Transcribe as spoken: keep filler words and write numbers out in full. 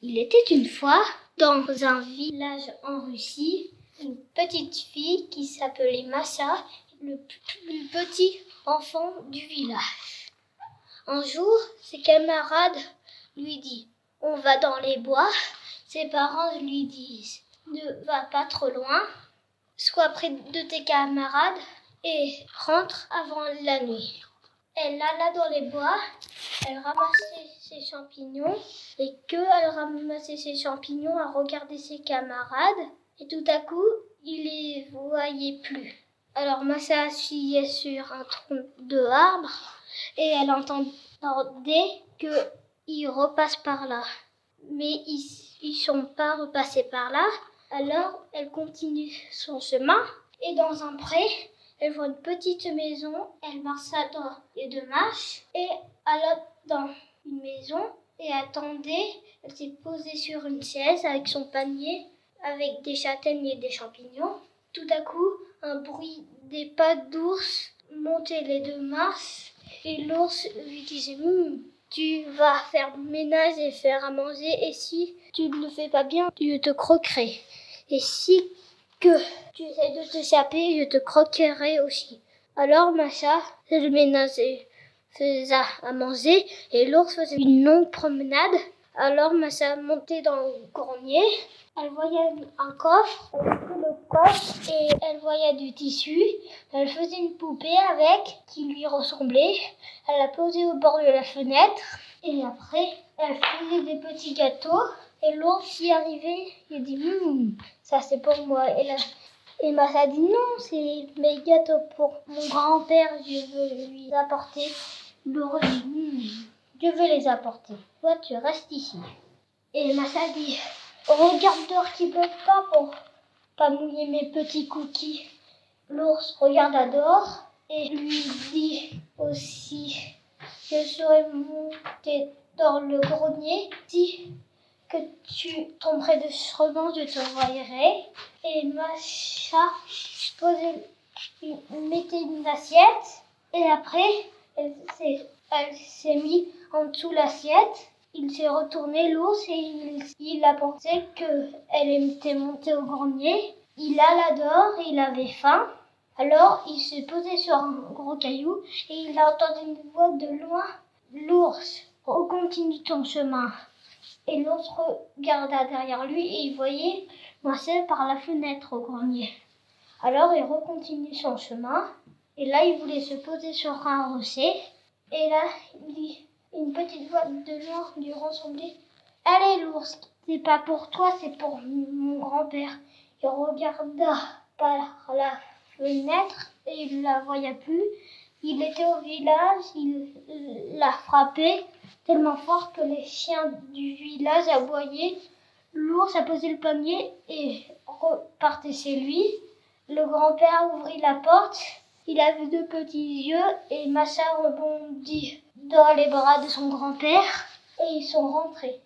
Il était une fois, dans un village en Russie, une petite fille qui s'appelait Masha, le plus petit enfant du village. Un jour, ses camarades lui disent « On va dans les bois ». Ses parents lui disent « Ne va pas trop loin, sois près de tes camarades et rentre avant la nuit ». Elle alla dans les bois, elle ramassait ses champignons et qu'elle ramassait ses champignons, elle regardait ses camarades et tout à coup, il les voyait plus. Alors Masha s'asseyait sur un tronc de arbre et elle entendait qu'ils repassent par là. Mais ils ne sont pas repassés par là, alors elle continue son chemin et dans un pré, elle voit une petite maison, elle marche dans les deux marches et alla dans une maison et attendait. Elle s'est posée sur une chaise avec son panier, avec des châtaignes et des champignons. Tout à coup, un bruit des pas d'ours montait les deux marches et l'ours lui disait hm, « Tu vas faire le ménage et faire à manger et si tu ne le fais pas bien, je te croquerai. Et si que tu essaies de t'échapper, je te croquerai aussi. » Alors Masha faisait le ménage et faisait à manger et l'ours faisait une longue promenade. Alors Masha montait dans le grenier. Elle voyait un coffre, elle prit le coffre et elle voyait du tissu. Elle faisait une poupée avec qui lui ressemblait. Elle l'a posée au bord de la fenêtre et après elle faisait des petits gâteaux. Et l'ours y arrivait, il dit hm, ça c'est pour moi. Et, la, et Masha dit non, c'est mes gâteaux pour mon grand-père, je veux lui apporter. L'ours dit hm, je veux les apporter. Toi tu restes ici. Et Masha dit regarde dehors qu'il ne pleuve pas pour pas mouiller mes petits cookies. L'ours regarda dehors et lui dit aussi je serais monté dans le grenier si que tu tomberais de chemin, je te voyerai. Et Masha posait, mettait une assiette et après elle s'est, elle s'est mise en dessous de l'assiette. Il s'est retourné l'ours et il, il a pensé qu'elle était montée au grenier. Il alla dehors et il avait faim. Alors il s'est posé sur un gros caillou et il a entendu une voix de loin. L'ours, recontinue ton chemin. Et l'ours regarda derrière lui et il voyait Masha par la fenêtre au grenier. Alors il recontinue son chemin et là il voulait se poser sur un rocher et là il dit une petite voix de loin lui ressemblait. Allez l'ours, c'est pas pour toi, c'est pour mon grand-père. Il regarda par la fenêtre et il ne la voyait plus. Il était au village, il l'a frappé tellement fort que les chiens du village aboyaient. L'ours a posé le panier et repartait chez lui. Le grand-père ouvrit la porte. Il avait deux petits yeux et Masha rebondit dans les bras de son grand-père et ils sont rentrés.